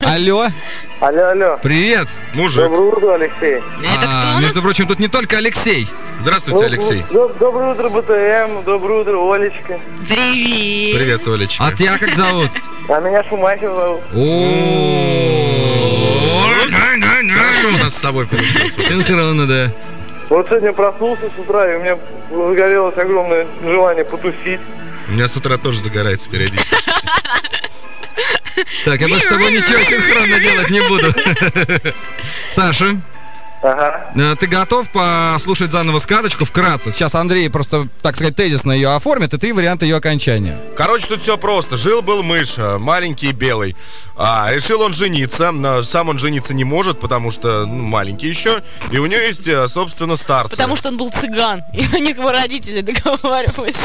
Алло. Алло. Привет, мужик. Доброе утро, Алексей. Это кто у нас? Между прочим, тут не только Алексей. Здравствуйте, Алексей. Доброе утро, БТМ. Доброе утро, Олечка. Привет. Привет, Олечка. А тебя как зовут? А меня Шумахер зовут. Хорошо у нас с тобой получилось. Синхронно, да. Вот сегодня проснулся с утра, и у меня загорелось огромное желание потусить. У меня с утра тоже загорается периодически. Так, я больше с тобой ничего синхронно делать не буду. Саша, Ага. ты готов послушать заново сказочку вкратце? Сейчас Андрей просто, так сказать, тезисно ее оформит, и 3 варианта ее окончания. Короче, тут все просто. Жил-был мышь, маленький и белый. Решил он жениться. Сам он жениться не может, потому что маленький еще. И у него есть, собственно, старцы. Потому что он был цыган, и у них его родители договаривались.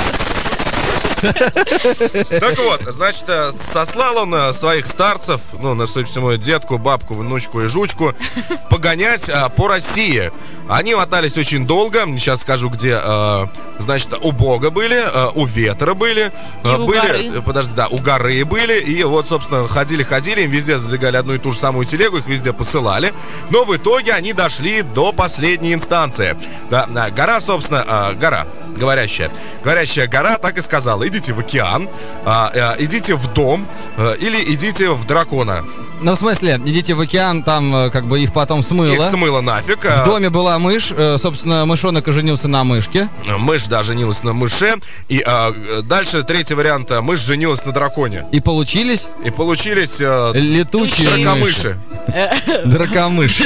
Так вот, значит, сослал он своих старцев, на суть всему, детку, бабку, внучку и жучку, погонять по России. Они мотались очень долго. Сейчас скажу, где, значит, у Бога были, у ветра были, у горы. У горы были. И вот, собственно, ходили, им везде задвигали одну и ту же самую телегу, их везде посылали. Но в итоге они дошли до последней инстанции. Да, гора, собственно, гора. Говорящая гора так и сказала: идите в океан, идите в дом или идите в дракона. Ну, в смысле, идите в океан, там как бы их потом смыло. Их смыло нафиг. В доме была мышь, собственно, мышонок женился на мышке. Мышь, да, женилась на мыше. И дальше третий вариант: мышь женилась на драконе. И получились летучие дракомыши. Дракомыши.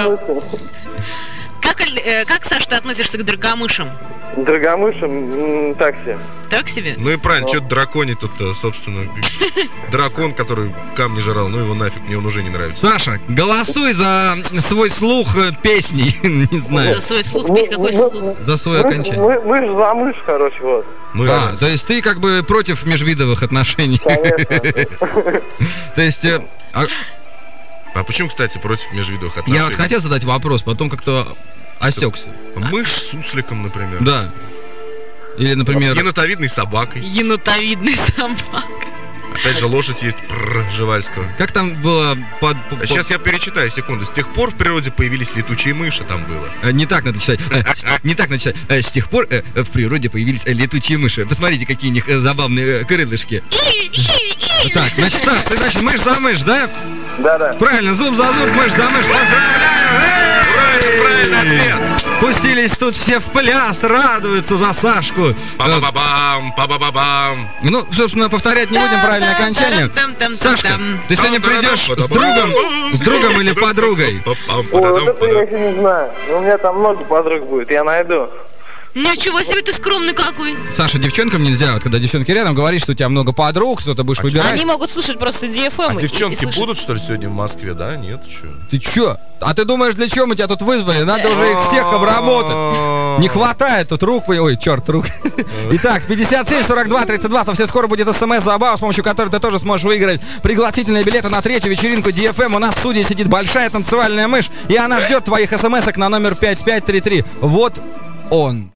Как, Саш, ты относишься к дракомышам? Драгомышем, так себе. Так себе? Ну и правильно, что-то драконий тут, собственно, дракон, который камни жрал, его нафиг, мне он уже не нравится. Саша, голосуй за свой слух песней, не знаю. За свой слух, петь какой слух? За свое окончание. Мышь за мышь, короче, вот. То есть ты как бы против межвидовых отношений. Конечно. То есть... А почему, кстати, против межвидовых отношений? Я вот хотел задать вопрос, потом как-то осекся. Мышь с сусликом, например. Да. Или, например... С енотовидной собакой. Енотовидной собакой. Опять же, лошадь есть Пржевальского. Как там было... Сейчас я перечитаю, секунду. С тех пор в природе появились летучие мыши, там было. Не так надо читать. Не так надо читать. С тех пор в природе появились летучие мыши. Посмотрите, какие у них забавные крылышки. Так, значит, Саш, ты, значит, мышь за мышь, да? Да. Правильно, зуб за зуб, мышь за мышь. Поздравляю! Правильный ответ. Пустились тут все в пляс, радуются за Сашку. Па-ба-ба-бам, па-ба-ба-бам. Ну, собственно, повторять не будем правильное окончание. Сашка, ты сегодня придешь с другом или подругой? Ой, вот это я еще не знаю. У меня там много подруг будет, я найду. Ничего себе, ты скромный какой. Саша, девчонкам нельзя, вот когда девчонки рядом, говоришь, что у тебя много подруг, что-то будешь выбирать. Они могут слушать просто DFM. А девчонки будут, что ли, сегодня в Москве, да? Нет, что? Ты чё? А ты думаешь, для чего мы тебя тут вызвали? Надо уже их всех обработать. Не хватает тут рук. Ой, черт, рук. Итак, 57 42 32. Совсем скоро будет СМС-забава, с помощью которой ты тоже сможешь выиграть пригласительные билеты на 3-ю вечеринку DFM. У нас в студии сидит большая танцевальная мышь, и она ждет твоих СМСок на номер 5533. Вот он.